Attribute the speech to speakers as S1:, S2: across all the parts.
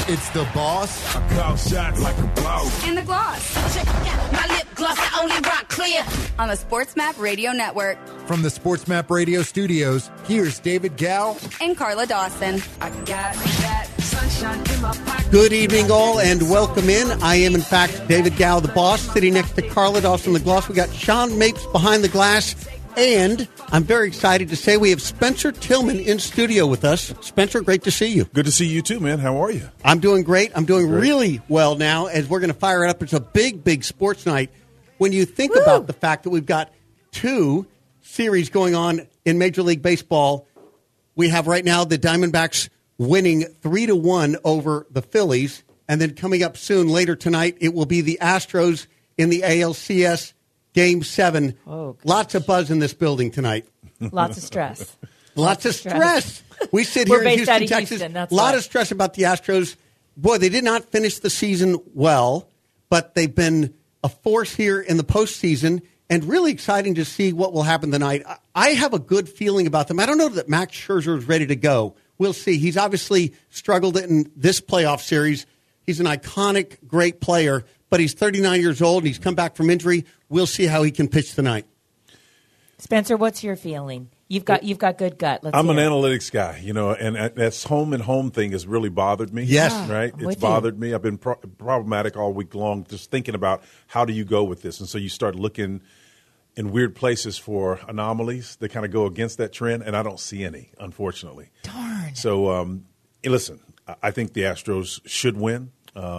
S1: It's the boss.
S2: I call shots like a boss.
S3: And the gloss.
S4: Check out my lip gloss, I only rock clear.
S3: On the SportsMap Radio Network.
S1: From the SportsMap Radio studios, here's David Gall
S3: and Carla Dawson.
S4: I got that sunshine in my pocket.
S5: Good evening, all, and welcome in. I am, in fact, David Gall, the boss, sitting next to Carla Dawson, the gloss. We got Sean Mapes behind the glass, and I'm very excited to say we have Spencer Tillman in studio with us. Spencer, great to see you.
S2: Good to see you too, man. How are you?
S5: I'm doing great. I'm doing really well now, as we're going to fire it up. It's a big, big sports night. When you think about the fact that we've got two series going on in Major League Baseball, we have right now the Diamondbacks winning 3-1 over the Phillies, and then coming up soon, later tonight, it will be the Astros in the ALCS Game 7.
S6: Oh,
S5: lots of buzz in this building tonight.
S6: Lots of stress.
S5: Lots of stress. We sit here in Houston, Texas. A lot of stress about the Astros. Boy, they did not finish the season well, but they've been a force here in the postseason, and really exciting to see what will happen tonight. I have a good feeling about them. I don't know that Max Scherzer is ready to go. We'll see. He's obviously struggled in this playoff series. He's an iconic, great player, but he's 39 years old, and he's come back from injury. We'll see how he can pitch tonight.
S6: Spencer, what's your feeling? You've got good gut.
S2: I'm an analytics guy, and that's home thing has really bothered me.
S5: Yes.
S2: Right? It's bothered me. I've been problematic all week long just thinking about how do you go with this. And so you start looking in weird places for anomalies that kind of go against that trend, and I don't see any, unfortunately.
S6: Darn.
S2: So, listen, I think the Astros should win.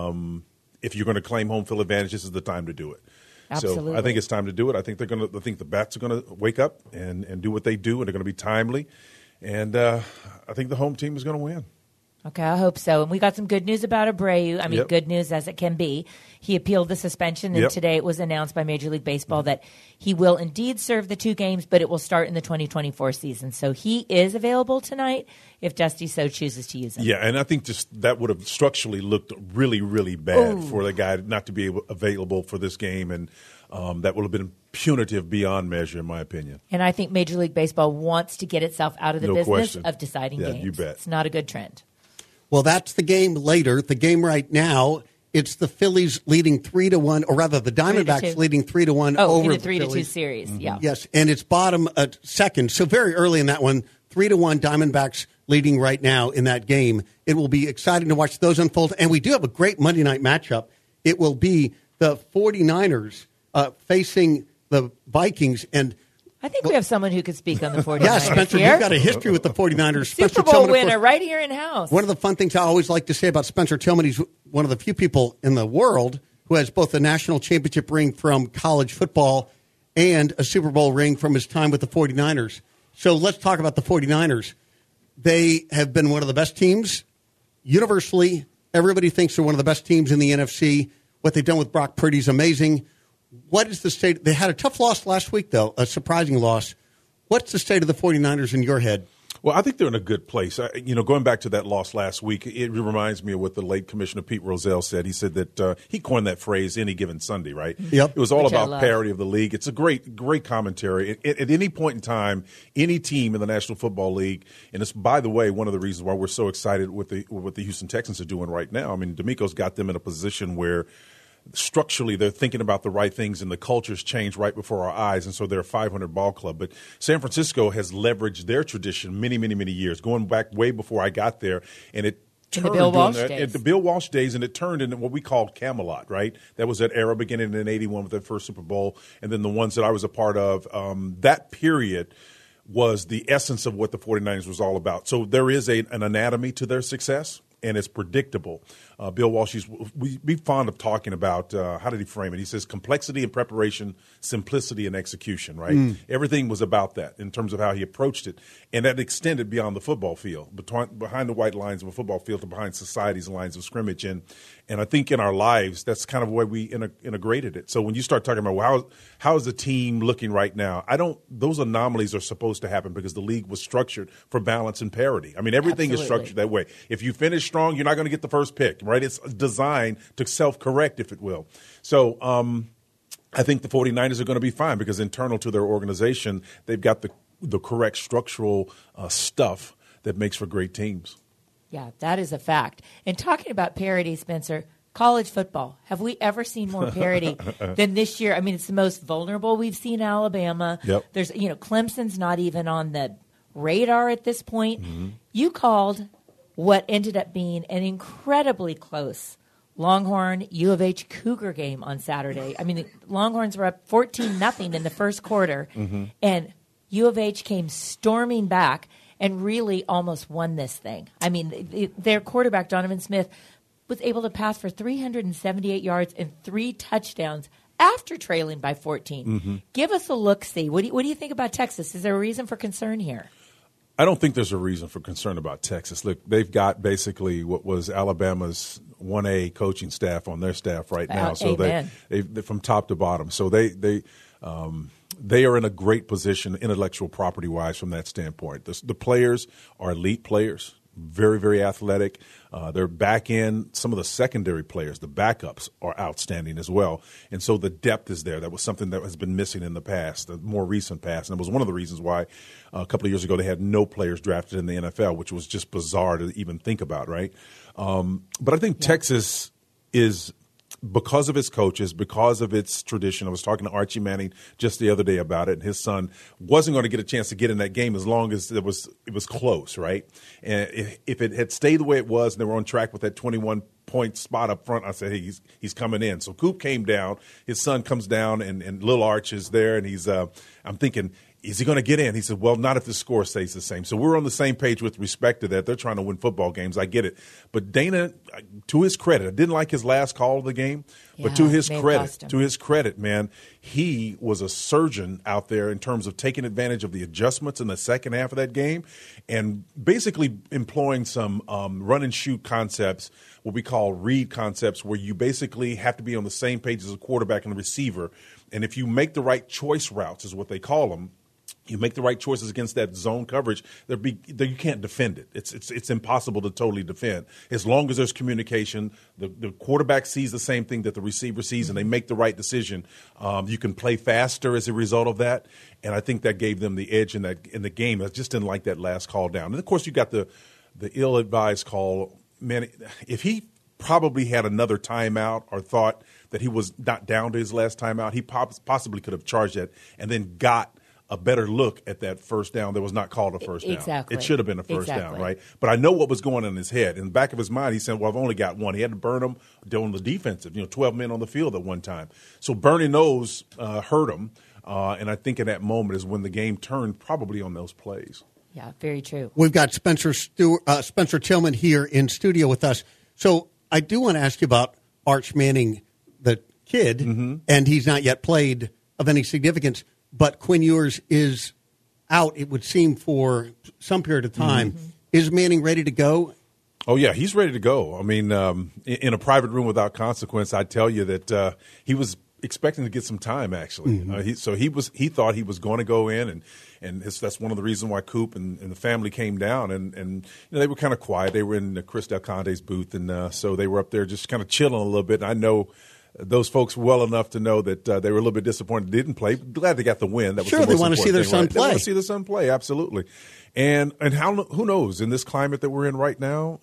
S2: If you're going to claim home field advantage, this is the time to do it.
S6: Absolutely.
S2: So I think it's time to do it. I think the bats are going to wake up and do what they do, and they're going to be timely. And I think the home team is going to win.
S6: Okay, I hope so. And we got some good news about Abreu. I mean, good news as it can be. He appealed the suspension, and today it was announced by Major League Baseball that he will indeed serve the 2 games, but it will start in the 2024 season. So he is available tonight if Dusty so chooses to use him.
S2: Yeah, and I think just that would have structurally looked really, really bad for the guy not to be available for this game, and that would have been punitive beyond measure, in my opinion.
S6: And I think Major League Baseball wants to get itself out of the business of deciding games.
S2: You bet.
S6: It's not a good trend.
S5: Well, that's the game later. The game right now, it's the Phillies leading 3-1, or rather the Diamondbacks leading 3-1 over the Phillies.
S6: 3-2 series, yeah.
S5: Yes, and it's bottom second. So very early in that one, 3-1 Diamondbacks leading right now in that game. It will be exciting to watch those unfold. And we do have a great Monday night matchup. It will be the 49ers facing the Vikings, and
S6: I think we have someone who could speak on the 49ers.
S5: Yeah, Spencer,
S6: here.
S5: you've got a history with the 49ers.
S6: Super Bowl winner right here in-house.
S5: One of the fun things I always like to say about Spencer Tillman, he's one of the few people in the world who has both a national championship ring from college football and a Super Bowl ring from his time with the 49ers. So let's talk about the 49ers. They have been one of the best teams. Universally, everybody thinks they're one of the best teams in the NFC. What they've done with Brock Purdy is amazing. What is the state? They had a tough loss last week, though, a surprising loss. What's the state of the 49ers in your head?
S2: Well, I think they're in a good place. Going back to that loss last week, it reminds me of what the late Commissioner Pete Rozelle said. He said that he coined that phrase, any given Sunday, right?
S5: Yep.
S2: It was all about parity of the league. It's a great commentary. At any point in time, any team in the National Football League, and it's, by the way, one of the reasons why we're so excited with what the Houston Texans are doing right now. I mean, D'Amico's got them in a position where structurally they're thinking about the right things, and the culture's changed right before our eyes, and so they're a 500 ball club. But San Francisco has leveraged their tradition many, many, many years, going back way before I got there, and it turned
S6: in the Bill Walsh days.
S2: The Bill Walsh days, and it turned into what we called Camelot, right? That was that era beginning in 81 with their first Super Bowl, and then the ones that I was a part of, that period was the essence of what the 49ers was all about. So there is an anatomy to their success, and it's predictable. Bill Walsh, we be fond of talking about, how did he frame it? He says complexity and preparation, simplicity and execution, right? Everything was about that in terms of how he approached it. And that extended beyond the football field, behind the white lines of a football field to behind society's lines of scrimmage. And I think in our lives, that's kind of the way we integrated it. So when you start talking about, well, how is the team looking right now? Those anomalies are supposed to happen because the league was structured for balance and parity. I mean, everything is structured that way. If you finish strong, you're not going to get the first pick, right? It's designed to self-correct, if it will. So I think the 49ers are going to be fine because internal to their organization, they've got the correct structural stuff that makes for great teams.
S6: Yeah, that is a fact. And talking about parity, Spencer, college football. Have we ever seen more parity than this year? I mean, it's the most vulnerable we've seen Alabama.
S2: Yep.
S6: There's, Clemson's not even on the radar at this point. Mm-hmm. You called what ended up being an incredibly close Longhorn U of H Cougar game on Saturday. I mean, the Longhorns were up 14-0 in the first quarter, and U of H came storming back and really almost won this thing. I mean, their quarterback, Donovan Smith, was able to pass for 378 yards and 3 touchdowns after trailing by 14. Mm-hmm. Give us a look-see. What do you think about Texas? Is there a reason for concern here?
S2: I don't think there's a reason for concern about Texas. Look, they've got basically what was Alabama's 1A coaching staff on their staff right now. So they're from top to bottom. So they are in a great position intellectual property-wise from that standpoint. The players are elite players, very, very athletic. They're back in. Some of the secondary players, the backups, are outstanding as well. And so the depth is there. That was something that has been missing in the past, the more recent past. And it was one of the reasons why a couple of years ago they had no players drafted in the NFL, which was just bizarre to even think about, right? But I think Texas is, because of its coaches, because of its tradition. I was talking to Archie Manning just the other day about it, and his son wasn't going to get a chance to get in that game as long as it was close, right? And if it had stayed the way it was and they were on track with that 21-point spot up front, I said, hey, he's coming in. So Coop came down, his son comes down, and Lil Arch is there, and he's I'm thinking, is he going to get in? He said, well, not if the score stays the same. So we're on the same page with respect to that. They're trying to win football games. I get it. But Dana, to his credit, I didn't like his last call of the game, but to his credit, man, he was a surgeon out there in terms of taking advantage of the adjustments in the second half of that game and basically employing some run and shoot concepts, what we call read concepts, where you basically have to be on the same page as a quarterback and the receiver. And if you make the right choice routes, is what they call them, you make the right choices against that zone coverage, you can't defend it. It's impossible to totally defend. As long as there's communication, the quarterback sees the same thing that the receiver sees, and they make the right decision. You can play faster as a result of that, and I think that gave them the edge in the game. I just didn't like that last call down. And, of course, you got the ill-advised call. Man, if he probably had another timeout or thought that he was not down to his last timeout, he possibly could have charged that and then got a better look at that first down that was not called a first down.
S6: Exactly.
S2: It should have been a first down, right? But I know what was going on in his head. In the back of his mind, he said, well, I've only got one. He had to burn them on the defensive, 12 men on the field at one time. So burning those hurt him, and I think in that moment is when the game turned probably on those plays.
S6: Yeah, very true.
S5: We've got Spencer Tillman here in studio with us. So I do want to ask you about Arch Manning, the kid, and he's not yet played of any significance. But Quinn Ewers is out, it would seem, for some period of time. Is Manning ready to go?
S2: Oh, yeah, he's ready to go. I mean, in a private room without consequence, I tell you that he was expecting to get some time, actually. He thought he was going to go in, and that's one of the reasons why Coop and the family came down. And they were kind of quiet. They were in Chris Del Conte's booth, and so they were up there just kind of chilling a little bit. And I know those folks well enough to know that they were a little bit disappointed they didn't play. Glad they got the win. That was
S5: sure,
S2: the most
S5: they want to see their son
S2: play.
S5: play.
S2: They want to see their son play, absolutely. And who knows, in this climate that we're in right now,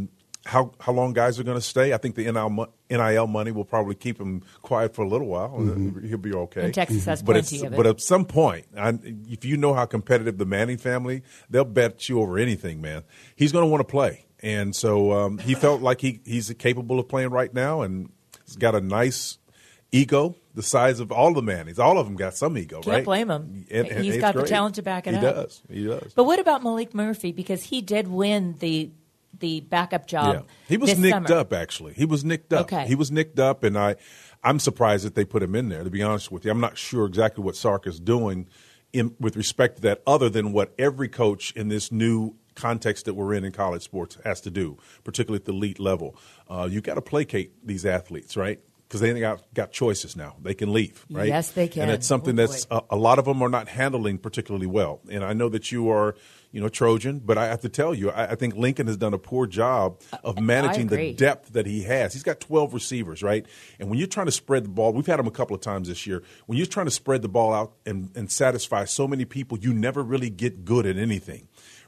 S2: how long guys are going to stay. I think the NIL money will probably keep him quiet for a little while. He'll be okay.
S6: And Texas has plenty of it.
S2: But at some point, if you know how competitive the Manning family, they'll bet you over anything, man. He's going to want to play. And so he felt like he's capable of playing right now, and he's got a nice ego the size of all the Mannings. All of them got some ego, right?
S6: Can't blame him. He's got the talent to back it up.
S2: He does.
S6: But what about Malik Murphy? Because he did win the backup job.
S2: Yeah. He was nicked up, actually. He was nicked up.
S6: Okay.
S2: He was nicked up, and I'm surprised that they put him in there, to be honest with you. I'm not sure exactly what Sark is doing with respect to that, other than what every coach in this new context that we're in college sports has to do, particularly at the elite level. You got to placate these athletes, right? Because they got choices now. They can leave, right?
S6: Yes, they can.
S2: And it's something that's a lot of them are not handling particularly well. And I know that you are, Trojan, but I have to tell you, I think Lincoln has done a poor job of managing the depth that he has. He's got 12 receivers, right? And when you're trying to spread the ball, we've had him a couple of times this year. When you're trying to spread the ball out and satisfy so many people, you never really get good at anything.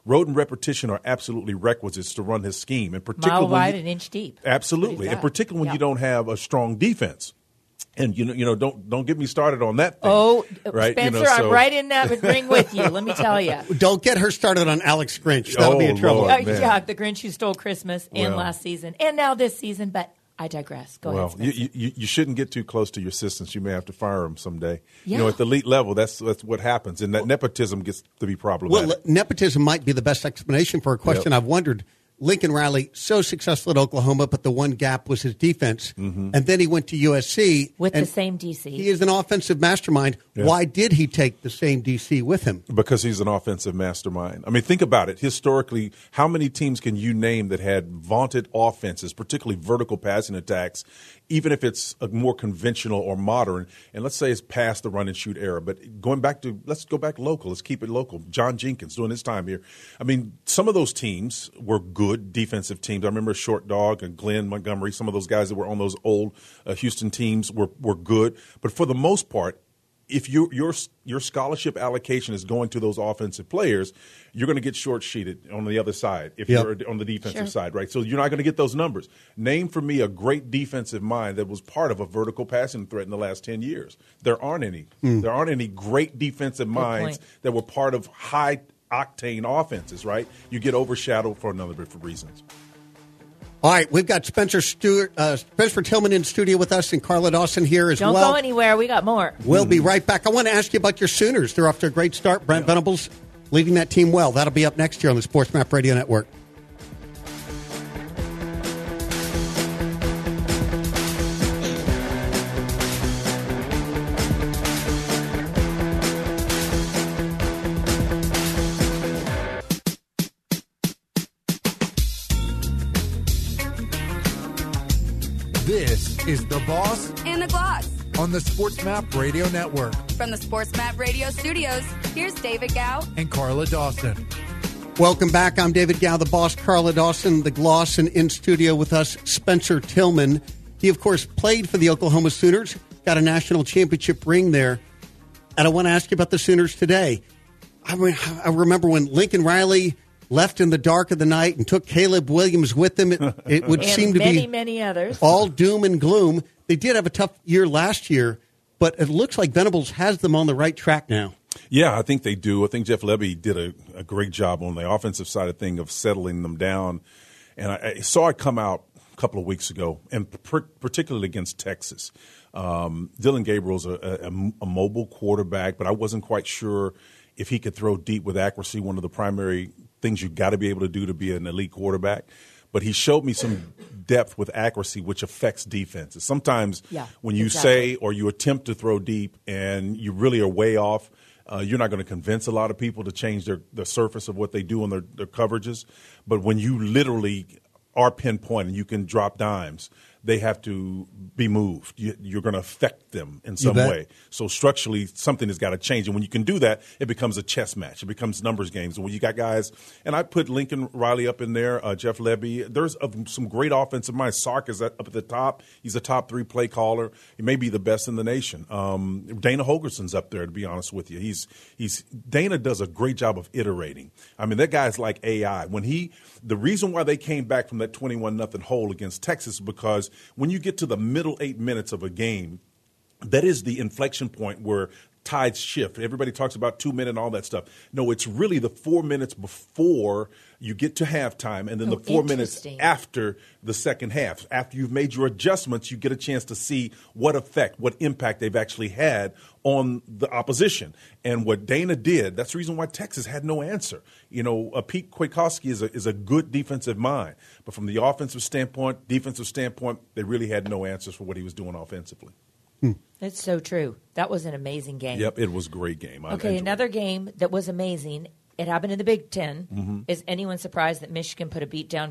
S2: Rote and repetition are absolutely requisites to run his scheme, and particularly
S6: mile wide and inch deep.
S2: Absolutely, and particularly when you don't have a strong defense. And don't get me started on that thing.
S6: Oh,
S2: right?
S6: Spencer, I'm right in that ring with you. Let me tell you.
S5: Don't get her started on Alex Grinch. That'll be in trouble.
S2: Lord,
S6: yeah, the Grinch who stole Christmas and last season and now this season. But I digress. Go ahead, Spencer.
S2: You shouldn't get too close to your assistants. You may have to fire them someday.
S6: Yeah.
S2: At the elite level, that's what happens, and that nepotism gets to be problematic.
S5: Well, nepotism might be the best explanation for a question I've wondered. Lincoln Riley, so successful at Oklahoma, but the one gap was his defense. Mm-hmm. And then he went to USC.
S6: With the same DC.
S5: He is an offensive mastermind. Yeah. Why did he take the same DC with him?
S2: Because he's an offensive mastermind. I mean, think about it. Historically, how many teams can you name that had vaunted offenses, particularly vertical passing attacks, even if it's a more conventional or modern, and let's say it's past the run and shoot era. But let's go back local. Let's keep it local. John Jenkins doing his time here. I mean, some of those teams were good defensive teams. I remember Short Dog and Glenn Montgomery, some of those guys that were on those old Houston teams were good. But for the most part, if your scholarship allocation is going to those offensive players, you're going to get short-sheeted on the other side if you're on the defensive side, right? So you're not going to get those numbers. Name for me a great defensive mind that was part of a vertical passing threat in the last 10 years. There aren't any. There aren't any great defensive minds that were part of high-octane offenses, right? You get overshadowed for a number of different reasons.
S5: All right, we've got Spencer Tillman in studio with us and Carla Dawson here as well.
S6: Don't go anywhere. We got more.
S5: We'll be right back. I want to ask you about your Sooners. They're off to a great start. Brent Venables leading that team well. That'll be up next year on the Sports Map Radio Network.
S1: This is The Boss
S3: And the Gloss.
S1: on the Sports Map Radio Network.
S3: From the Sports Map Radio studios, here's David Gow.
S1: And Carla Dawson.
S5: Welcome back. I'm David Gow, the boss, Carla Dawson, the Gloss, and in studio with us, Spencer Tillman. He, of course, played for the Oklahoma Sooners, got a national championship ring there. And I want to ask you about the Sooners today. I remember when Lincoln Riley left in the dark of the night and took Caleb Williams with him. It would seem to be
S6: many others.
S5: All doom and gloom. They did have a tough year last year, but it looks like Venables has them on the right track now.
S2: Yeah, I think they do. I think Jeff Lebby did a great job on the offensive side of things of settling them down. And I saw it come out a couple of weeks ago, and particularly against Texas. Dylan Gabriel's a mobile quarterback, but I wasn't quite sure if he could throw deep with accuracy, one of the primary things you got to be able to do to be an elite quarterback. But he showed me some depth with accuracy, which affects defenses. Sometimes when you say or you attempt to throw deep and you really are way off, you're not going to convince a lot of people to change the surface of what they do on their coverages. But when you literally are pinpoint and you can drop dimes, they have to be moved. You're going to affect them in some way. So structurally, something has got to change. And when you can do that, it becomes a chess match. It becomes numbers games. And when you got guys, and I put Lincoln Riley up in there, Jeff Lebby. There's some great offensive minds. Sark is up at the top. He's a top 3 play caller. He may be the best in the nation. Dana Holgerson's up there, to be honest with you. Dana does a great job of iterating. I mean, that guy's like AI. The reason why they came back from that 21-0 hole against Texas is because when you get to the middle 8 minutes of a game, that is the inflection point where tides shift. Everybody talks about 2 minutes and all that stuff. No, it's really the 4 minutes before you get to halftime and then the 4 minutes after the second half. After you've made your adjustments, you get a chance to see what effect, what impact they've actually had on the opposition. And what Dana did, that's the reason why Texas had no answer. Pete Kwiatkowski is a good defensive mind. But from the offensive standpoint, defensive standpoint, they really had no answers for what he was doing offensively.
S6: That's so true. That was an amazing game.
S2: Yep, it was a great game.
S6: Another game that was amazing. It happened in the Big Ten. Mm-hmm. Is anyone surprised that Michigan put a beat down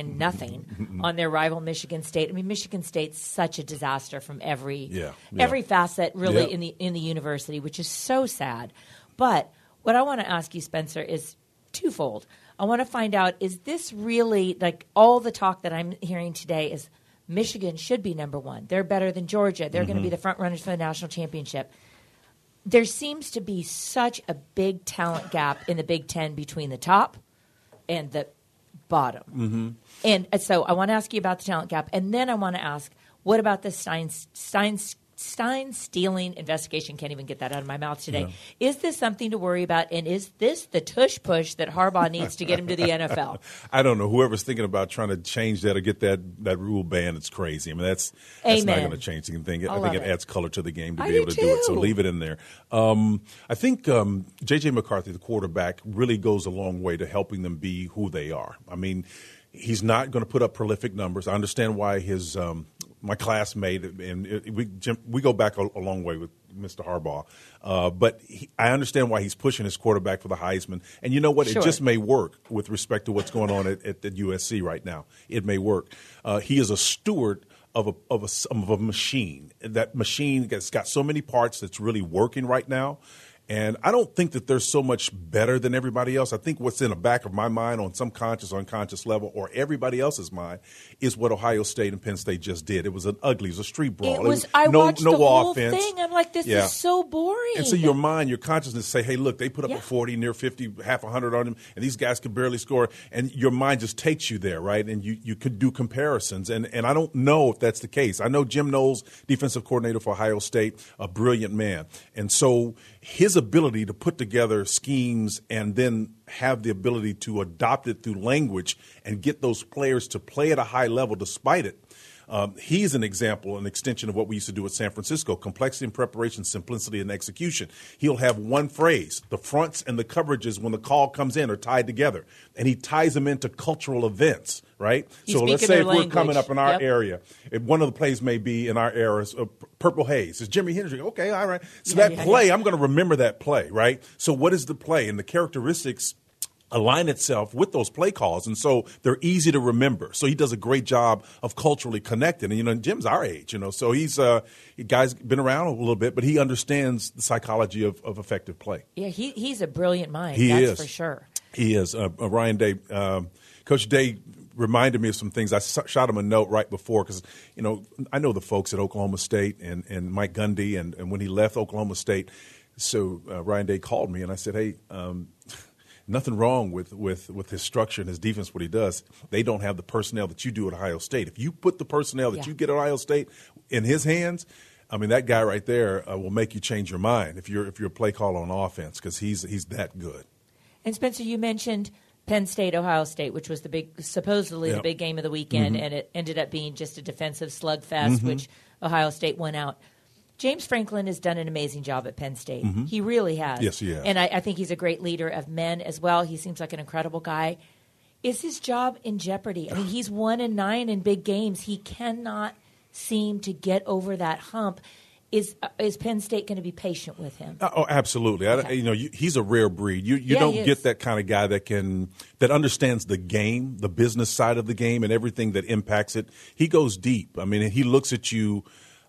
S6: 49-0 on their rival Michigan State? I mean, Michigan State's such a disaster from every facet, really, in the university, which is so sad. But what I want to ask you, Spencer, is twofold. I want to find out, is this really, like all the talk that I'm hearing today is Michigan should be number one. They're better than Georgia. They're going to be the front runners for the national championship. There seems to be such a big talent gap in the Big Ten between the top, and the bottom.
S2: Mm-hmm.
S6: And so I want to ask you about the talent gap, and then I want to ask, what about the Stein stealing investigation? Can't even get that out of my mouth today. Yeah. Is this something to worry about, and is this the tush push that Harbaugh needs to get him to the NFL?
S2: I don't know. Whoever's thinking about trying to change that or get that rule banned, it's crazy. I mean, that's not going to change anything. I think it adds color to the game to be able to do it. So leave it in there. I think J.J. McCarthy, the quarterback, really goes a long way to helping them be who they are. I mean, he's not going to put up prolific numbers. I understand why his my classmate, and we go back a long way with Mr. Harbaugh, but I understand why he's pushing his quarterback for the Heisman. And you know what? Sure. It just may work with respect to what's going on at USC right now. It may work. He is a steward of a machine. That machine has got so many parts that's really working right now. And I don't think that they're so much better than everybody else. I think what's in the back of my mind on some conscious or unconscious level, or everybody else's mind, is what Ohio State and Penn State just did. It was ugly. It was a street brawl.
S6: I watched the whole
S2: offense.
S6: Thing. I'm like, this is so boring.
S2: And so your mind, your consciousness say, hey, look, they put up a 40, near 50, half 100 on them, and these guys could barely score. And your mind just takes you there, right? And you could do comparisons. And I don't know if that's the case. I know Jim Knowles, defensive coordinator for Ohio State, a brilliant man. And so his ability to put together schemes and then have the ability to adopt it through language and get those players to play at a high level despite it. He's an example, an extension of what we used to do at San Francisco: complexity in preparation, simplicity in execution. He'll have one phrase. The fronts and the coverages, when the call comes in, are tied together, and he ties them into cultural events, right? So let's say if we're coming up in our area, if one of the plays may be in our era, Purple Haze. It's Jimi Hendrix. Okay, all right. So that play, I'm going to remember that play, right? So what is the play? And the characteristics align itself with those play calls, and so they're easy to remember. So he does a great job of culturally connecting. And Jim's our age, so he's guy's been around a little bit, but he understands the psychology of effective play.
S6: Yeah, he's a brilliant mind.
S2: He
S6: is
S2: for
S6: sure.
S2: He is. Ryan Day, Coach Day reminded me of some things. I shot him a note right before because I know the folks at Oklahoma State and Mike Gundy, and when he left Oklahoma State, so Ryan Day called me and I said, hey. Nothing wrong with his structure and his defense, what he does. They don't have the personnel that you do at Ohio State. If you put the personnel that you get at Ohio State in his hands, I mean, that guy right there will make you change your mind if you're a play call on offense, because he's that good.
S6: And Spencer, you mentioned Penn State, Ohio State, which was supposedly the big game of the weekend, and it ended up being just a defensive slugfest, which Ohio State won out. James Franklin has done an amazing job at Penn State. He really has.
S2: Yes, he has.
S6: And I think he's a great leader of men as well. He seems like an incredible guy. Is his job in jeopardy? I mean, he's 1-9 in big games. He cannot seem to get over that hump. Is Penn State going to be patient with him?
S2: Oh, absolutely. Okay. He's a rare breed. You don't get that kind of guy that understands the game, the business side of the game, and everything that impacts it. He goes deep. I mean, he looks at you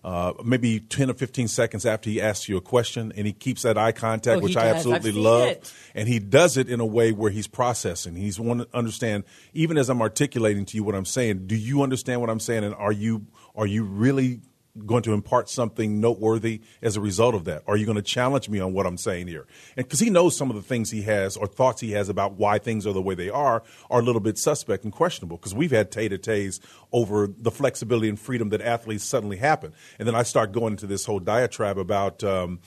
S2: maybe 10 or 15 seconds after he asks you a question, and he keeps that eye contact, which I absolutely love. And he does it in a way where he's processing. He's want to understand, even as I'm articulating to you what I'm saying, do you understand what I'm saying, and are you really going to impart something noteworthy as a result of that? Are you going to challenge me on what I'm saying here? And because he knows some of the things he has or thoughts he has about why things are the way they are a little bit suspect and questionable, because we've had tay-to-tays over the flexibility and freedom that athletes suddenly happen. And then I start going into this whole diatribe about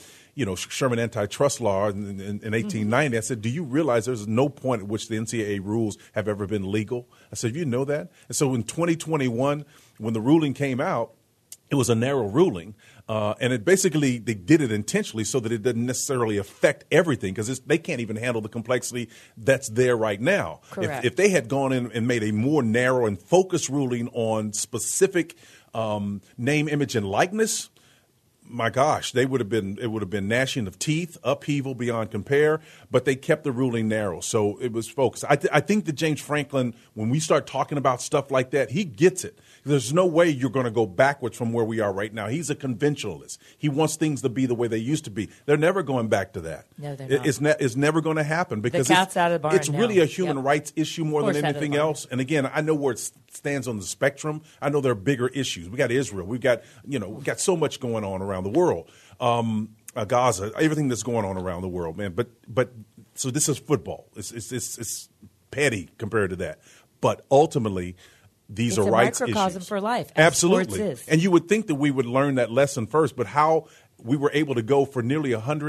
S2: Sherman antitrust law in 1890. I said, do you realize there's no point at which the NCAA rules have ever been legal? I said, you know that? And so in 2021, when the ruling came out, it was a narrow ruling, and they did it intentionally so that it doesn't necessarily affect everything, because they can't even handle the complexity that's there right now.
S6: Correct.
S2: If they had gone in and made a more narrow and focused ruling on specific name, image, and likeness, my gosh, it would have been gnashing of teeth, upheaval beyond compare, but they kept the ruling narrow. So it was focused. I think that James Franklin, when we start talking about stuff like that, he gets it. There's no way you're going to go backwards from where we are right now. He's a conventionalist. He wants things to be the way they used to be. They're never going back to that.
S6: No, they're not.
S2: It's never going to happen, because
S6: the cat's out of the barn
S2: it's
S6: now.
S2: Really a human rights issue more than anything else. And again, I know where it stands on the spectrum. I know there are bigger issues. We got Israel. We got so much going on around the world. Gaza, everything that's going on around the world, man. But so this is football. It's petty compared to that. But ultimately, these
S6: it's
S2: are rights issues.
S6: It's a microcosm for life. As
S2: Absolutely.
S6: sports is.
S2: And you would think that we would learn that lesson first, but how we were able to go for nearly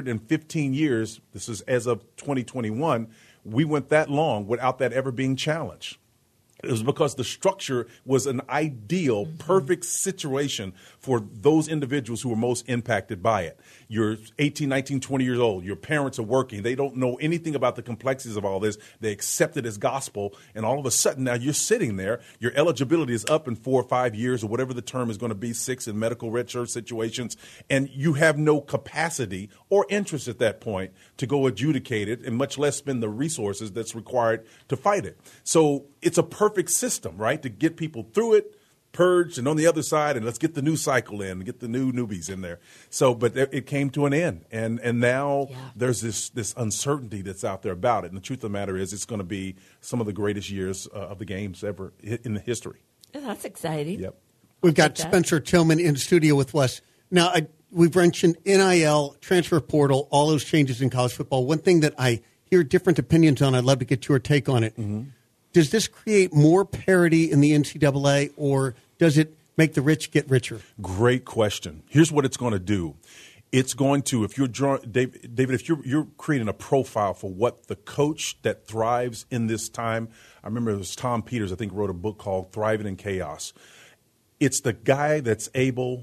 S2: 115 years, this is as of 2021, we went that long without that ever being challenged. It was because the structure was an ideal, perfect situation for those individuals who were most impacted by it. You're 18, 19, 20 years old. Your parents are working. They don't know anything about the complexities of all this. They accept it as gospel. And all of a sudden now you're sitting there. Your eligibility is up in 4 or 5 years or whatever the term is going to be, 6 in medical red shirt situations. And you have no capacity or interest at that point to go adjudicate it and much less spend the resources that's required to fight it. So it's a perfect system, right, to get people through it, purged, and on the other side, and let's get the new cycle in, get the new newbies in there. So, but it came to an end, and now there's this uncertainty that's out there about it. And the truth of the matter is, it's going to be some of the greatest years of the games ever in the history.
S6: Oh, that's exciting.
S2: Yep.
S5: We've got Spencer Tillman in studio with us. Now, we've mentioned NIL, transfer portal, all those changes in college football. One thing that I hear different opinions on, I'd love to get your take on it. Mm-hmm. Does this create more parity in the NCAA, or does it make the rich get richer?
S2: Great question. Here's what it's going to do. It's going to, if you're David, if you're creating a profile for what the coach that thrives in this time, I remember it was Tom Peters, I think, wrote a book called Thriving in Chaos. It's the guy that's able,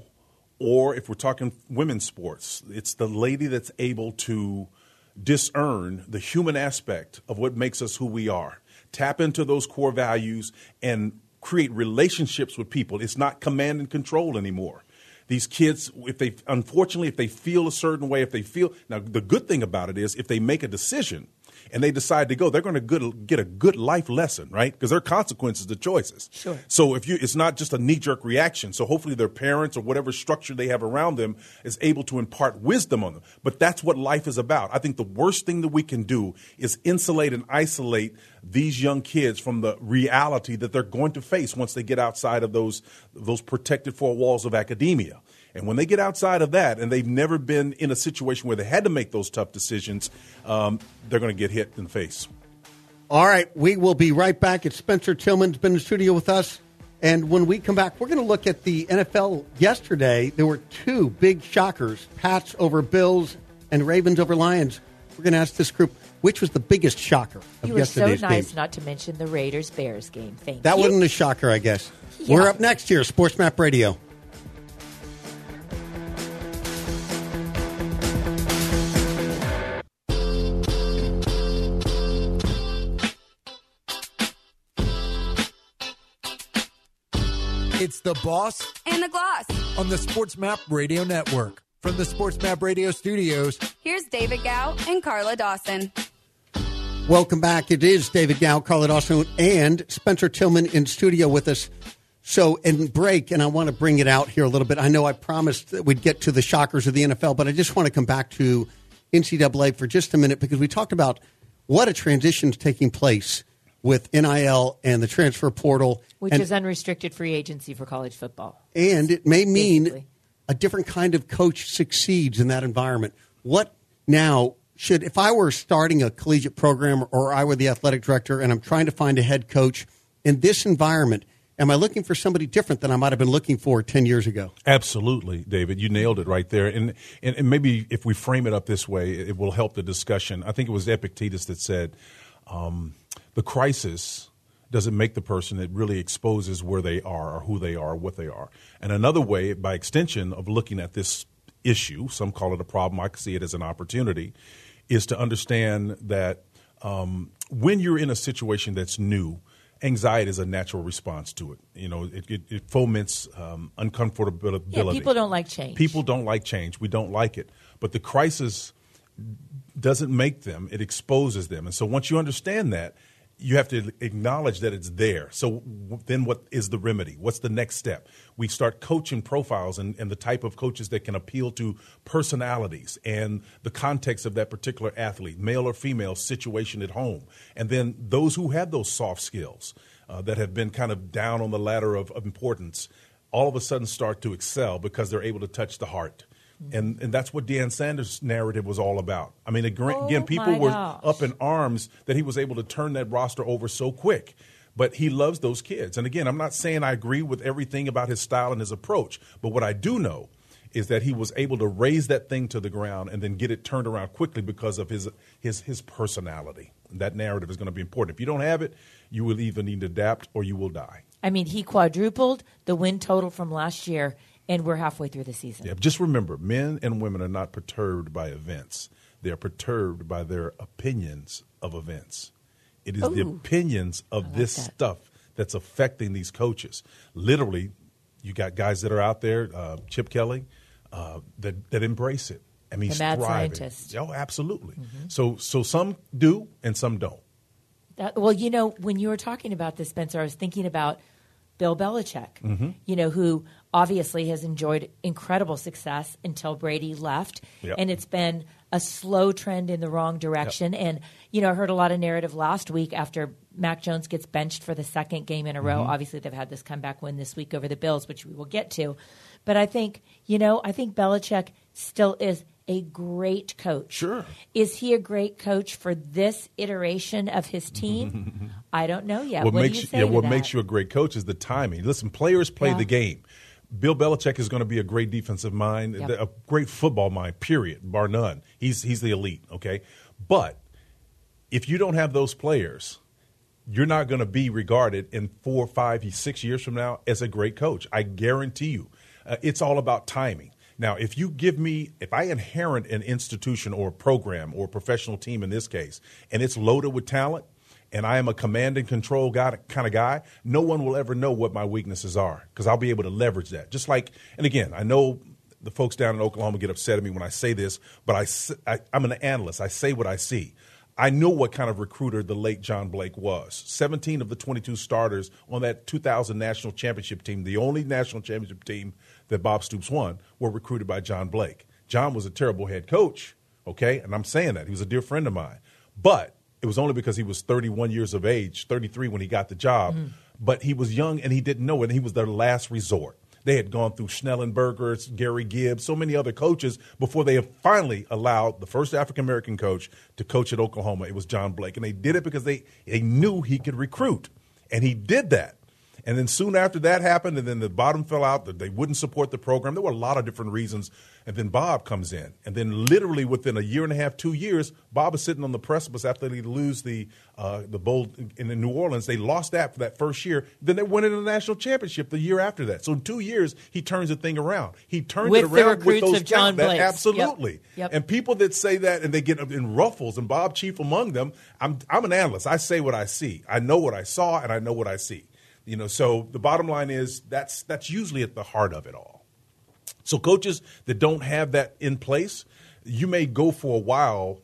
S2: or if we're talking women's sports, it's the lady that's able to discern the human aspect of what makes us who we are. Tap into those core values and create relationships with people. It's not command and control anymore. These kids, if they feel a certain way, now the good thing about it is if they make a decision and they decide to go, they're going to get a good life lesson, right? Because there are consequences to choices.
S6: Sure.
S2: So it's not just a knee-jerk reaction. So hopefully their parents or whatever structure they have around them is able to impart wisdom on them. But that's what life is about. I think the worst thing that we can do is insulate and isolate these young kids from the reality that they're going to face once they get outside of those protected four walls of academia. And when they get outside of that and they've never been in a situation where they had to make those tough decisions, they're going to get hit in the face.
S5: All right, we will be right back. It's Spencer Tillman's been in the studio with us. And when we come back, we're going to look at the NFL yesterday. There were two big shockers, Pats over Bills and Ravens over Lions. We're going to ask this group, which was the biggest shocker of yesterday's
S6: You were so nice
S5: game?
S6: not to mention the Raiders-Bears game. Thank you.
S5: That wasn't a shocker, I guess.
S6: Yeah.
S5: We're up next year, Sports Map Radio.
S1: It's The Boss
S3: And the Gloss.
S1: on the Sports Map Radio Network. From the Sports Map Radio studios,
S3: Here's David Gow and Carla Dawson.
S5: Welcome back. It is David Gow, Carla Dawson, and Spencer Tillman in studio with us. So, in break, and I want to bring it out here a little bit. I know I promised that we'd get to the shockers of the NFL, but I just want to come back to NCAA for just a minute because we talked about what a transition is taking place with NIL and the transfer portal.
S6: Which is unrestricted free agency for college football.
S5: And it may mean
S6: Basically.
S5: a different kind of coach succeeds in that environment. What now if I were starting a collegiate program or I were the athletic director and I'm trying to find a head coach in this environment, am I looking for somebody different than I might have been looking for 10 years ago?
S2: Absolutely, David. You nailed it right there. And maybe if we frame it up this way, it will help the discussion. I think it was Epictetus that said, the crisis doesn't make the person, it really exposes where they are or who they are, what they are. And another way, by extension, of looking at this issue, some call it a problem, I see it as an opportunity, is to understand that when you're in a situation that's new, anxiety is a natural response to it. You know, it foments uncomfortability.
S6: Yeah, people don't like change.
S2: People don't like change. We don't like it. But the crisis doesn't make them. It exposes them. And so once you understand that, you have to acknowledge that it's there. So then what is the remedy? What's the next step? We start coaching profiles and the type of coaches that can appeal to personalities and the context of that particular athlete, male or female, situation at home. And then those who have those soft skills that have been kind of down on the ladder of importance all of a sudden start to excel because they're able to touch the heart. And that's what Deion Sanders' narrative was all about. I mean, again, people were up in arms that he was able to turn that roster over so quick. But he loves those kids. And again, I'm not saying I agree with everything about his style and his approach. But what I do know is that he was able to raise that thing to the ground and then get it turned around quickly because of his personality. And that narrative is going to be important. If you don't have it, you will either need to adapt or you will die.
S6: I mean, he quadrupled the win total from last year, and we're halfway through the season.
S2: Yeah, just remember, men and women are not perturbed by events. They are perturbed by their opinions of events. It is the opinions of this stuff that's affecting these coaches. Literally, you got guys that are out there, Chip Kelly, that embrace it. I mean,
S6: the mad
S2: thriving.
S6: scientist.
S2: Oh, absolutely. So some do and some don't.
S6: Well, when you were talking about this, Spencer, I was thinking about Bill Belichick, who obviously has enjoyed incredible success until Brady left.
S2: Yep.
S6: And it's been a slow trend in the wrong direction.
S2: Yep.
S6: And, I heard a lot of narrative last week after Mac Jones gets benched for the second game in a row. Obviously, they've had this comeback win this week over the Bills, which we will get to. But I think Belichick still is a great coach.
S2: Sure.
S6: Is he a great coach for this iteration of his team? I don't know yet. What
S2: makes you a great coach is the timing. Listen, players play the game. Bill Belichick is going to be a great defensive mind, a great football mind, period, bar none. He's the elite, okay? But if you don't have those players, you're not going to be regarded in 4, 5, 6 years from now as a great coach. I guarantee you. It's all about timing. Now, if I inherit an institution or a program or a professional team in this case, and it's loaded with talent, and I am a command and control kind of guy, no one will ever know what my weaknesses are because I'll be able to leverage that. Just like, and again, I know the folks down in Oklahoma get upset at me when I say this, but I'm an analyst. I say what I see. I know what kind of recruiter the late John Blake was. 17 of the 22 starters on that 2000 national championship team, the only national championship team that Bob Stoops won, were recruited by John Blake. John was a terrible head coach, okay? And I'm saying that. He was a dear friend of mine. But it was only because he was 31 years of age, 33 when he got the job. But he was young and he didn't know it, and he was their last resort. They had gone through Schnellenberger, Gary Gibbs, so many other coaches before they have finally allowed the first African-American coach to coach at Oklahoma. It was John Blake. And they did it because they knew he could recruit. And he did that. And then soon after that happened, and then the bottom fell out, that they wouldn't support the program. There were a lot of different reasons. And then Bob comes in. And then literally within a year and a half, 2 years, Bob is sitting on the precipice after they lose the bowl in New Orleans. They lost that for that first year. Then they won in the national championship the year after that. So in 2 years, he turns the thing around. He turns
S6: with
S2: it around
S6: the
S2: with those
S6: of John Blake.
S2: Absolutely.
S6: Yep.
S2: And people that say that and they get in ruffles, and Bob chief among them, I'm an analyst. I say what I see. I know what I saw, and I know what I see. So the bottom line is that's usually at the heart of it all. So coaches that don't have that in place, you may go for a while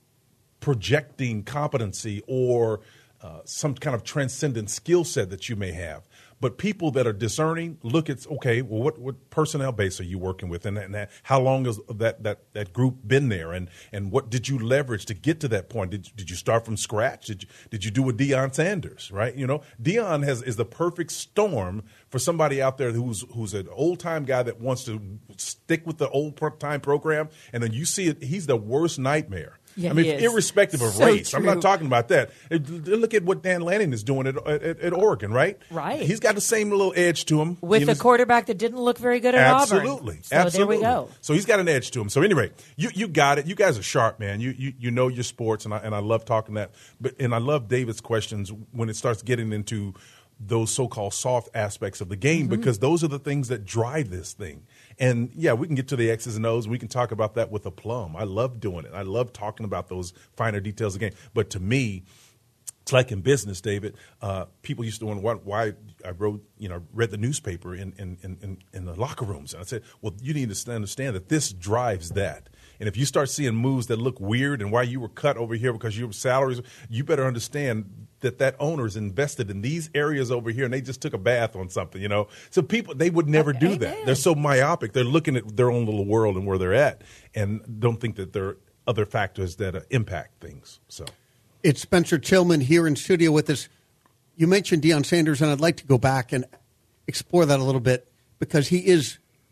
S2: projecting competency or some kind of transcendent skill set that you may have. But people that are discerning look at, okay, well, what personnel base are you working with, and how long has that group been there, and what did you leverage to get to that point? Did you start from scratch? Did you do a Deion Sanders, right? Deion is the perfect storm for somebody out there who's an old time guy that wants to stick with the old time program, and then you see it, he's the worst nightmare.
S6: Yeah,
S2: I mean, irrespective of race.
S6: True.
S2: I'm not talking about that. Look at what Dan Lanning is doing at Oregon, right?
S6: Right.
S2: He's got the same little edge to him.
S6: With a quarterback that didn't look very good at
S2: Absolutely.
S6: Auburn. So
S2: Absolutely.
S6: there we go.
S2: So he's got an edge to him. So anyway, you got it. You guys are sharp, man. You know your sports, and I love talking that. And I love David's questions when it starts getting into those so-called soft aspects of the game, because those are the things that drive this thing. And, yeah, we can get to the X's and O's. We can talk about that with aplomb. I love doing it. I love talking about those finer details of the game. But to me, it's like in business, David. People used to wonder why I read the newspaper in the locker rooms. And I said, well, you need to understand that this drives that. And if you start seeing moves that look weird and why you were cut over here because your salaries, you better understand that owner's invested in these areas over here, and they just took a bath on something, So people, they would never do that. They're so myopic. They're looking at their own little world and where they're at, and don't think that there are other factors that impact things. So
S5: it's Spencer Tillman here in studio with us. You mentioned Deion Sanders, and I'd like to go back and explore that a little bit because he is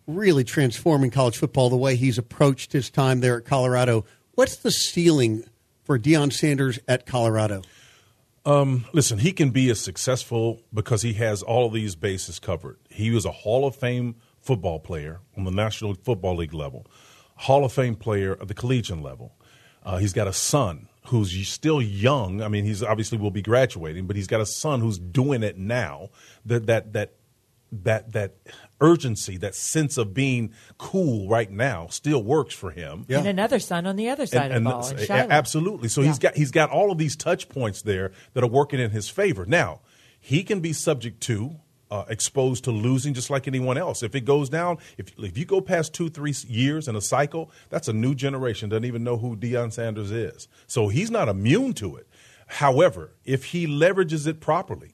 S5: really transforming college football the way he's approached his time there at Colorado. What's the ceiling for Deion Sanders at Colorado?
S2: Listen, he can be as successful because he has all of these bases covered. He was a Hall of Fame football player on the National Football League level, Hall of Fame player at the collegiate level. He's got a son who's still young. I mean, he's obviously will be graduating, but he's got a son who's doing it now. That urgency, that sense of being cool right now still works for him.
S6: Yeah. And another son on the other side of the ball.
S2: Absolutely. So he's got all of these touch points there that are working in his favor. Now, he can be subject to exposed to losing just like anyone else. If it goes down, if you go past 2-3 years in a cycle, that's a new generation, doesn't even know who Deion Sanders is. So he's not immune to it. However, if he leverages it properly,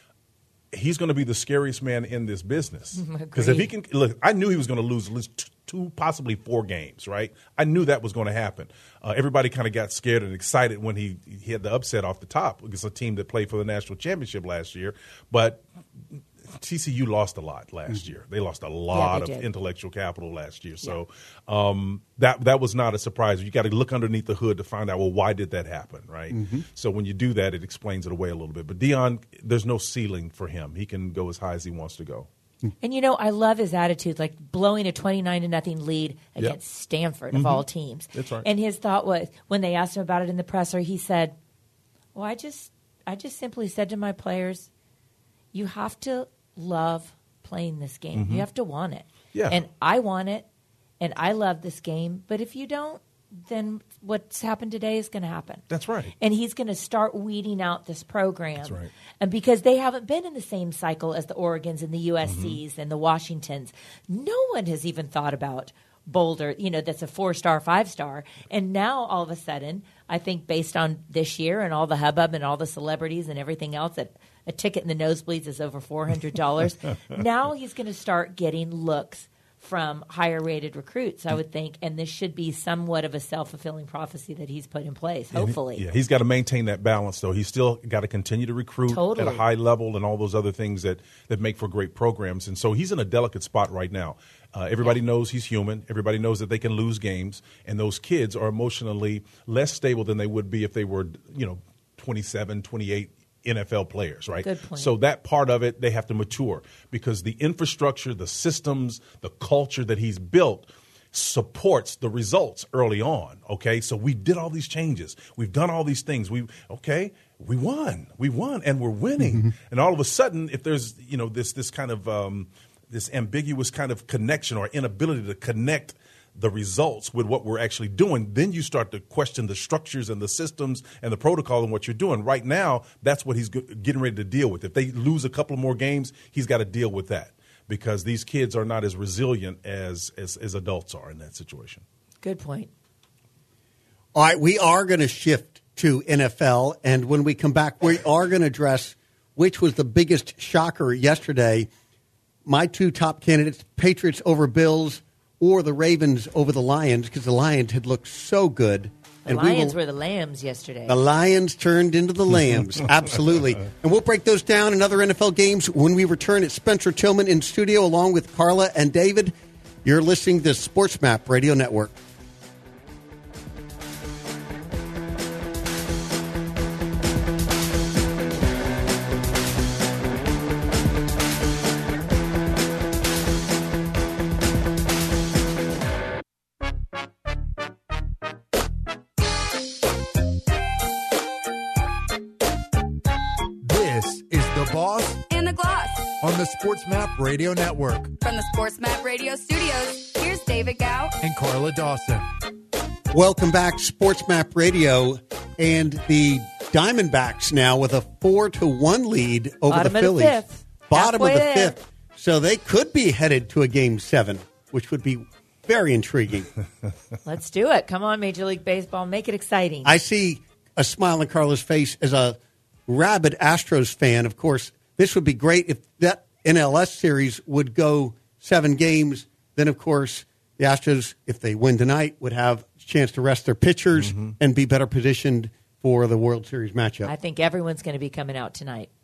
S2: he's going to be the scariest man in this business. Because if he can, look, I knew he was going to lose at least 2, possibly 4 games, right? I knew that was going to happen. Everybody kind of got scared and excited when he had the upset off the top against a team that played for the national championship last year. But TCU lost a lot last year. They lost a lot of intellectual capital last year. So that was not a surprise. You got to look underneath the hood to find out, well, why did that happen, right? So when you do that, it explains it away a little bit. But Deion, there's no ceiling for him. He can go as high as he wants to go.
S6: And, I love his attitude, like blowing a 29-0 lead against Stanford, of all teams.
S2: That's right.
S6: And his thought was, when they asked him about it in the presser, he said, well, I just simply said to my players, you have to love playing this game. You have to want it.
S2: Yeah.
S6: And I want it, and I love this game. But if you don't, then what's happened today is going to happen.
S2: That's right.
S6: And he's going to start weeding out this program.
S2: That's right.
S6: And because they haven't been in the same cycle as the Oregons and the USCs and the Washingtons, no one has even thought about Boulder, that's a 4-star, 5-star. And now all of a sudden, I think based on this year and all the hubbub and all the celebrities and everything else, that a ticket in the nosebleeds is over $400. Now he's going to start getting looks from higher-rated recruits, I would think, and this should be somewhat of a self-fulfilling prophecy that he's put in place, hopefully.
S2: He's got to maintain that balance, though. He's still got to continue to recruit at a high level and all those other things that make for great programs. And so he's in a delicate spot right now. Everybody knows he's human. Everybody knows that they can lose games, and those kids are emotionally less stable than they would be if they were, 27, 28 NFL players, right?
S6: Good point.
S2: So that part of it, they have to mature because the infrastructure, the systems, the culture that he's built supports the results early on, okay? So we did all these changes. We've done all these things. We won, and we're winning. And all of a sudden, if there's, this kind of this ambiguous kind of connection or inability to connect the results with what we're actually doing, then you start to question the structures and the systems and the protocol and what you're doing. Right now, that's what he's getting ready to deal with. If they lose a couple more games, he's got to deal with that because these kids are not as resilient as adults are in that situation.
S6: Good point.
S5: All right, we are going to shift to NFL, and when we come back, we are going to address which was the biggest shocker yesterday. My 2 top candidates, Patriots over Bills, or the Ravens over the Lions, because the Lions had looked so good.
S6: The Lions were the lambs yesterday.
S5: The Lions turned into the lambs, absolutely. And we'll break those down in other NFL games when we return. It's Spencer Tillman in studio along with Carla and David. You're listening to Sports Map Radio Network.
S1: On the Sports Map Radio Network.
S3: From the Sports Map Radio Studios, here's David Gow
S1: and Carla Dawson.
S5: Welcome back, Sports Map Radio, and the Diamondbacks now with a 4-1 lead over the Phillies. Bottom of the fifth. So they could be headed to a Game 7, which would be very intriguing.
S6: Let's do it. Come on, Major League Baseball. Make it exciting.
S5: I see a smile on Carla's face as a rabid Astros fan. Of course, this would be great if that NLS series would go 7 games. Then, of course, the Astros, if they win tonight, would have a chance to rest their pitchers and be better positioned for the World Series matchup.
S6: I think everyone's going to be coming out tonight.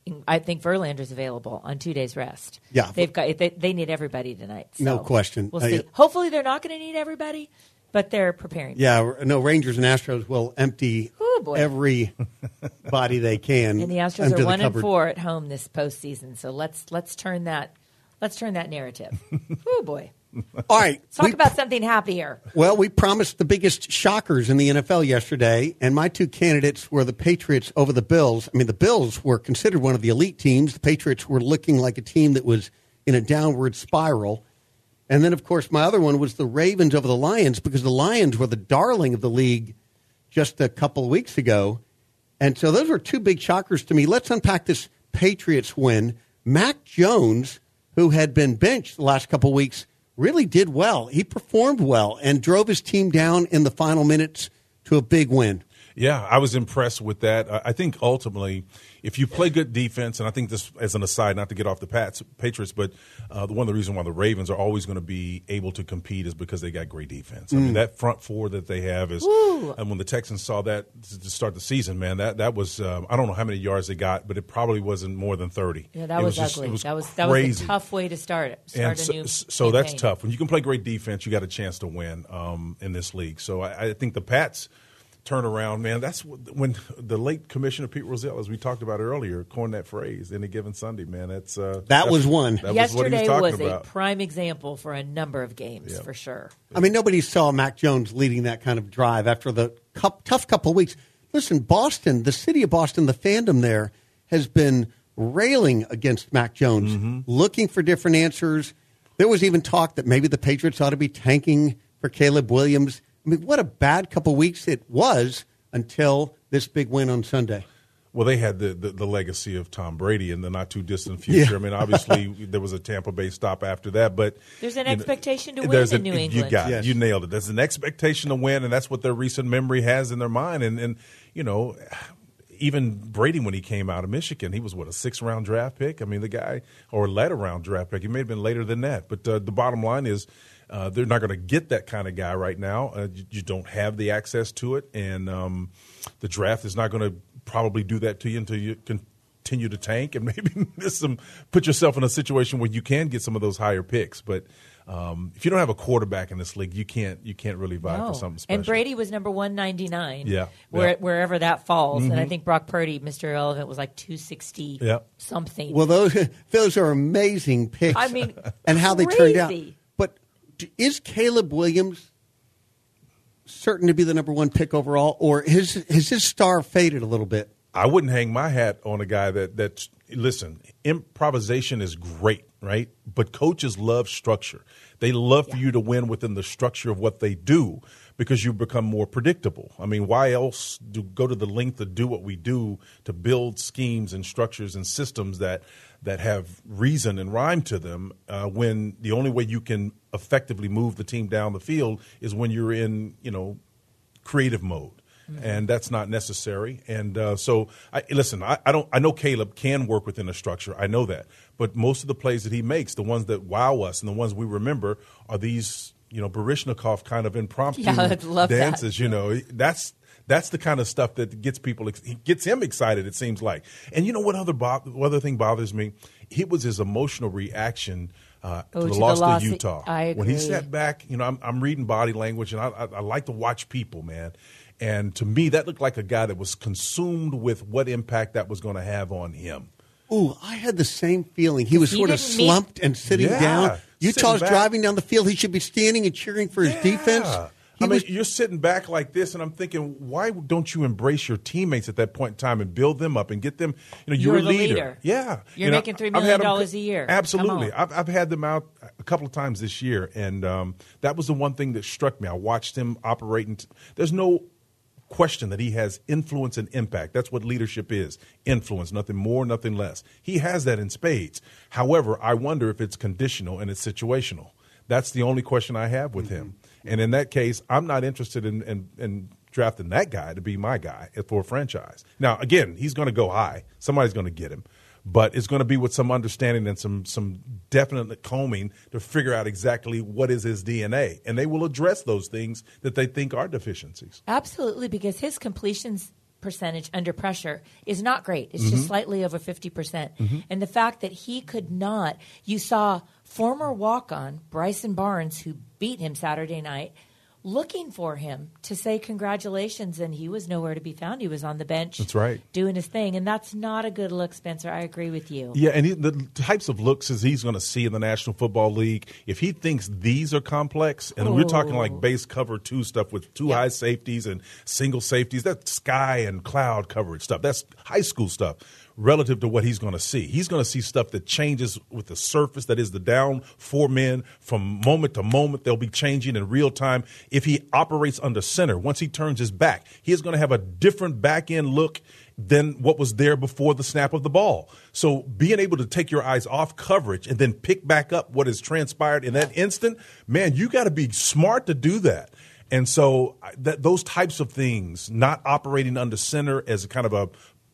S6: I think Verlander's available on 2 days rest.
S5: Yeah.
S6: They need everybody tonight. So
S5: no question.
S6: We'll see. Hopefully they're not going to need everybody, but they're preparing.
S5: Yeah, no, Rangers and Astros will empty every body they can.
S6: And the Astros are 1-4 at home this postseason. So let's turn that narrative. Oh boy.
S5: All right.
S6: Let's talk about something happier.
S5: Well, we promised the biggest shockers in the NFL yesterday, and my two candidates were the Patriots over the Bills. I mean, the Bills were considered one of the elite teams. The Patriots were looking like a team that was in a downward spiral. And then, of course, my other one was the Ravens over the Lions, because the Lions were the darling of the league just a couple of weeks ago. And so those were two big shockers to me. Let's unpack this Patriots win. Mac Jones, who had been benched the last couple of weeks, really did well. He performed well and drove his team down in the final minutes to a big win.
S2: Yeah, I was impressed with that. I think ultimately, if you play good defense, and I think this as an aside, not to get off the Patriots, but one of the reasons why the Ravens are always going to be able to compete is because they got great defense. I mean, that front four that they have is, and when the Texans saw that to start the season, man, that was, I don't know how many yards they got, but it probably wasn't more than 30.
S6: Yeah, that was ugly. That was a tough way to start it.
S2: So that's tough. When you can play great defense, you got a chance to win in this league. So I think the Pats turnaround, man, that's when the late Commissioner Pete Rozelle, as we talked about earlier, coined that phrase, any given Sunday, man. That
S5: was one.
S6: Yesterday was a prime example for a number of games, for sure.
S5: I mean, nobody saw Mac Jones leading that kind of drive after the tough couple of weeks. Listen, Boston, the city of Boston, the fandom there has been railing against Mac Jones, looking for different answers. There was even talk that maybe the Patriots ought to be tanking for Caleb Williams. I mean, what a bad couple weeks it was until this big win on Sunday.
S2: Well, they had the legacy of Tom Brady in the not-too-distant future. Yeah. I mean, obviously, there was a Tampa Bay stop after that. But
S6: there's an expectation to win in New England.
S2: You nailed it. There's an expectation to win, and that's what their recent memory has in their mind. And you know, even Brady, when he came out of Michigan, he was, a 6th-round draft pick? I mean, the guy, or later-round draft pick. He may have been later than that. But the bottom line is, they're not going to get that kind of guy right now. You don't have the access to it, and the draft is not going to probably do that to you until you continue to tank and maybe put yourself in a situation where you can get some of those higher picks. But if you don't have a quarterback in this league, you can't really vie for something special.
S6: And Brady was number 199, wherever that falls. And I think Brock Purdy, Mr. Irrelevant, was like 260 something.
S5: Well, those are amazing picks.
S6: I mean,
S5: and how
S6: crazy.
S5: They turned out. But is Caleb Williams certain to be the number one pick overall, or has his star faded a little bit?
S2: I wouldn't hang my hat on a guy that's listen, improvisation is great, right? But coaches love structure. They love for you to win within the structure of what they do because you become more predictable. I mean, why else go to the length to do what we do to build schemes and structures and systems that have reason and rhyme to them when the only way you can effectively move the team down the field is when you're in, creative mode. And that's not necessary. And I know Caleb can work within a structure. I know that. But most of the plays that he makes, the ones that wow us and the ones we remember, are these, Baryshnikov kind of impromptu dances.
S6: That.
S2: That's the kind of stuff that gets him excited, it seems like. And you know what other thing bothers me? It was his emotional reaction to the loss to Utah.
S6: I agree.
S2: When he sat back, I'm reading body language, and I like to watch people, man. And to me, that looked like a guy that was consumed with what impact that was going to have on him.
S5: Ooh, I had the same feeling. He was sort of slumped and sitting down. Utah's driving down the field. He should be standing and cheering for his defense.
S2: You're sitting back like this, and I'm thinking, why don't you embrace your teammates at that point in time and build them up and get them? You're a
S6: leader.
S2: Yeah,
S6: you're making $3 million a year.
S2: Absolutely, I've had them out a couple of times this year, and that was the one thing that struck me. I watched him operating. There's no question that he has influence and impact. That's what leadership is. Influence, nothing more, nothing less. He has that in spades. However, I wonder if it's conditional and it's situational. That's the only question I have with him. And in that case, I'm not interested in drafting that guy to be my guy for a franchise. Now, again, he's going to go high. Somebody's going to get him. But it's going to be with some understanding and some definite combing to figure out exactly what is his DNA. And they will address those things that they think are deficiencies.
S6: Absolutely, because his completions percentage under pressure is not great. It's just slightly over 50%. And the fact that he could not, you saw former walk-on Bryson Barnes, who beat him Saturday night, looking for him to say congratulations, and he was nowhere to be found. He was on the bench.
S2: That's right.
S6: Doing his thing, and that's not a good look, Spencer. I agree with you.
S2: Yeah, and the types of looks as he's going to see in the National Football League, if he thinks these are complex, and we're talking like base cover 2 stuff with 2 high safeties and single safeties, that's sky and cloud coverage stuff. That's high school stuff relative to what he's going to see. He's going to see stuff that changes with the surface, that is the down 4 men from moment to moment. They'll be changing in real time. If he operates under center, once he turns his back, he is going to have a different back-end look than what was there before the snap of the ball. So being able to take your eyes off coverage and then pick back up what has transpired in that instant, man, you got to be smart to do that. And so those types of things, not operating under center as a kind of a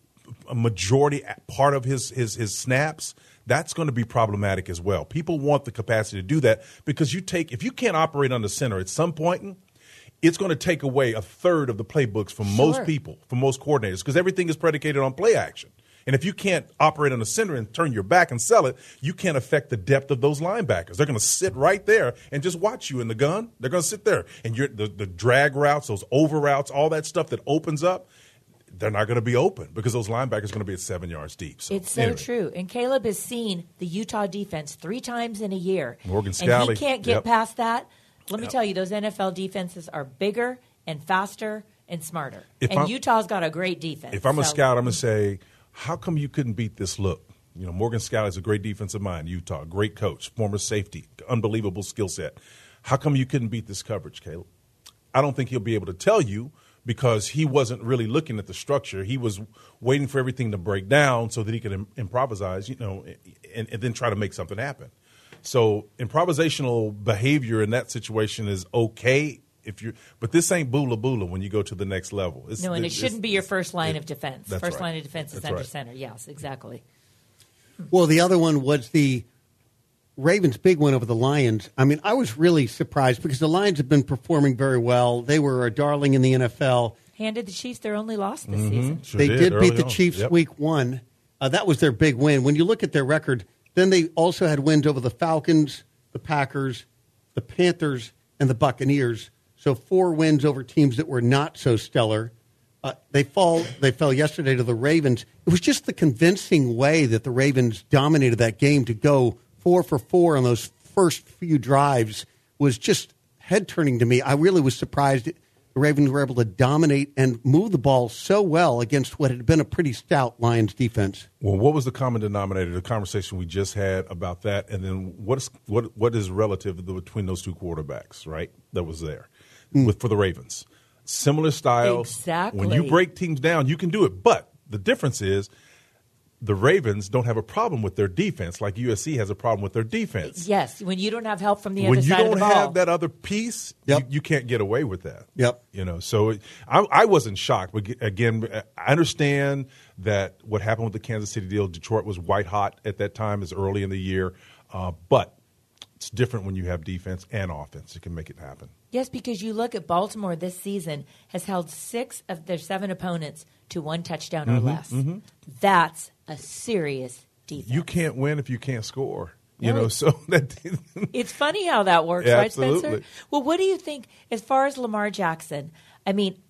S2: majority part of his snaps, that's going to be problematic as well. People want the capacity to do that because if you can't operate under center at some point, it's going to take away a third of the playbooks from most people, from most coordinators, because everything is predicated on play action. And if you can't operate on the center and turn your back and sell it, you can't affect the depth of those linebackers. They're going to sit right there and just watch you in the gun. They're going to sit there. And the drag routes, those over routes, all that stuff that opens up, they're not going to be open because those linebackers are going to be at 7 yards deep. So,
S6: it's so true. And Caleb has seen the Utah defense 3 times in a year.
S2: Morgan Scalley.
S6: And he can't get past that. Let me tell you, those NFL defenses are bigger and faster and smarter. Utah's got a great defense.
S2: If I'm a scout, I'm going to say, how come you couldn't beat this look? You know, Morgan Scalley is a great defensive mind, Utah, great coach, former safety, unbelievable skill set. How come you couldn't beat this coverage, Caleb? I don't think he'll be able to tell you because he wasn't really looking at the structure. He was waiting for everything to break down so that he could improvise, and then try to make something happen. So improvisational behavior in that situation is okay but this ain't boola when you go to the next level.
S6: It shouldn't be your first line of defense.
S2: First
S6: line of defense is under center. Yes, exactly.
S5: Well, the other one was the Ravens' big win over the Lions. I mean, I was really surprised because the Lions have been performing very well. They were a darling in the NFL.
S6: Handed the Chiefs their only loss this season.
S5: Sure they did beat the Chiefs week 1. That was their big win. When you look at their record, then they also had wins over the Falcons, the Packers, the Panthers, and the Buccaneers. So 4 wins over teams that were not so stellar. They fell yesterday to the Ravens. It was just the convincing way that the Ravens dominated that game to go 4 for 4 on those first few drives was just head-turning to me. I really was surprised the Ravens were able to dominate and move the ball so well against what had been a pretty stout Lions defense.
S2: Well, what was the common denominator, the conversation we just had about that, and then what is relative between those 2 quarterbacks, right, that was there for the Ravens? Similar styles.
S6: Exactly.
S2: When you break teams down, you can do it. But the difference is the Ravens don't have a problem with their defense like USC has a problem with their defense.
S6: Yes, when you don't have help from the other side of the ball.
S2: When you don't have that other piece, you can't get away with that.
S5: Yep.
S2: So I wasn't shocked. But again, I understand that what happened with the Kansas City deal, Detroit was white hot at that time, as early in the year. But it's different when you have defense and offense. It can make it happen.
S6: Yes, because you look at Baltimore this season has held 6 of their 7 opponents to 1 touchdown or less. Mm-hmm. That's a serious defense.
S2: You can't win if you can't score.
S6: So it's funny how that works, right, Spencer? Well, what do you think as far as Lamar Jackson? I mean,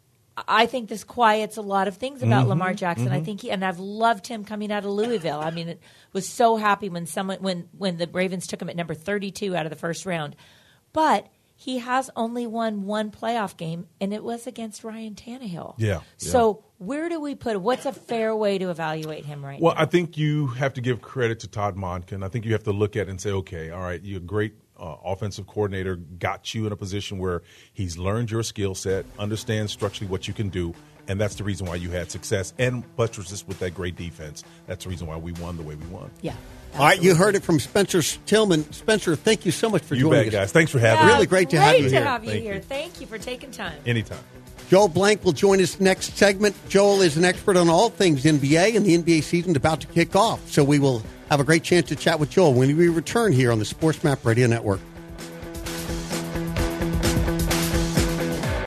S6: I think this quiets a lot of things about Lamar Jackson. I think and I've loved him coming out of Louisville. I mean, it was so happy when the Ravens took him at number 32 out of the first round. But he has only won 1 playoff game, and it was against Ryan Tannehill.
S2: Yeah.
S6: So where do we put – what's a fair way to evaluate him right now?
S2: Well, I think you have to give credit to Todd Monken. I think you have to look at it and say, okay, all right, you're a great offensive coordinator, got you in a position where he's learned your skill set, understands structurally what you can do, and that's the reason why you had success. And buttress this with that great defense. That's the reason why we won the way we won.
S6: Yeah.
S5: Absolutely. All right, you heard it from Spencer Tillman. Spencer, thank you so much for joining us.
S2: You bet, guys. Thanks for having me.
S5: Really great to have you here.
S6: Great to have you here. Thank you for taking time.
S2: Anytime.
S5: Joel Blank will join us next segment. Joel is an expert on all things NBA, and the NBA season is about to kick off. So we will have a great chance to chat with Joel when we return here on the Sports Map Radio Network.